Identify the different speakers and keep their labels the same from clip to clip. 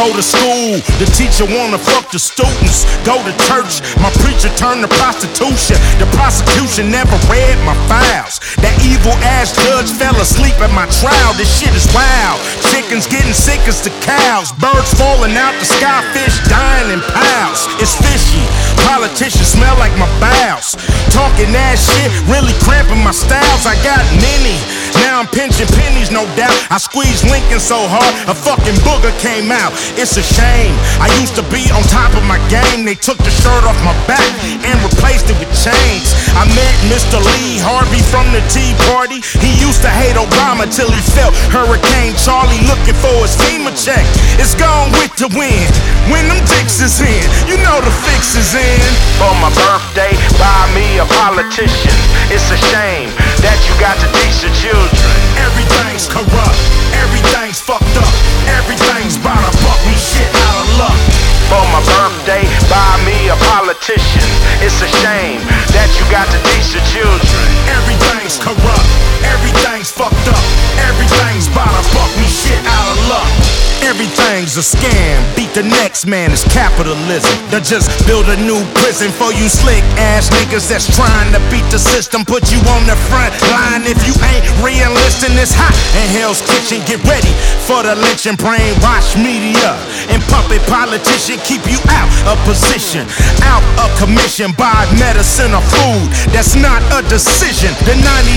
Speaker 1: go to school, the teacher wanna fuck the students. Go to church, my preacher turned to prostitution. The prosecution never read my files. That evil ass judge fell asleep at my trial. This shit is wild. Chickens getting sick as the cows. Birds falling out the sky, fish dying in piles. It's fishy. Politicians smell like my bowels. Talking that shit, really cramping my styles. I got many. Now I'm pinching pennies, no doubt. I squeezed Lincoln so hard, a fucking booger came out. It's a shame. I used to be on top of my game. They took the shirt off my back and replaced it with chains. I met Mr. Lee Harvey from the Tea Party. He used to hate Obama till he felt Hurricane Charlie looking for his FEMA check. It's gone with the wind when them dicks is in. You know the fix is in. For my birthday, buy me a politician. It's a shame that you got to teach the children. Everything's corrupt, everything's fucked up, everything's bout to fuck me shit out of luck. For my birthday, buy me a politician. It's a shame that you got to teach the children. Everything's corrupt, everything's fucked up, everything's bout to fuck me shit out of luck. Everything's a scam, beat the next man, it's capitalism. They just build a new prison for you slick ass niggas that's trying to beat the system. Put you on the front line if you ain't re-enlisting. It's hot in Hell's Kitchen, get ready for the lynching. Brainwash media and puppet politician keep you out of position, out of commission. Buy medicine or food, that's not a decision. The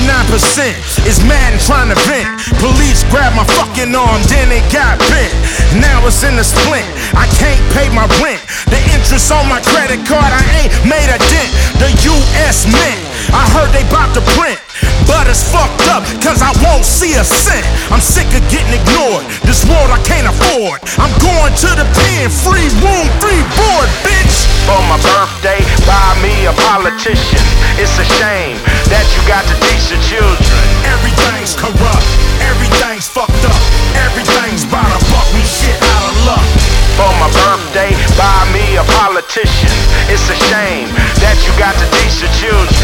Speaker 1: 99% is mad and trying to vent. Police grab my fucking arm, then they got bent. Now it's in a splint, I can't pay my rent. The interest on my credit card, I ain't made a dent. The US Mint, I heard they bout to print, but it's fucked up, cause I won't see a cent. I'm sick of getting ignored, this world I can't afford. I'm going to the pen, free room, free board, bitch. For my birthday, buy me a politician. It's a shame that you got to teach the children. Everything's corrupt, everything's fucked up, everything's bout to fuck me shit out of luck. For my birthday, buy me a politician. It's a shame that you got to teach the children.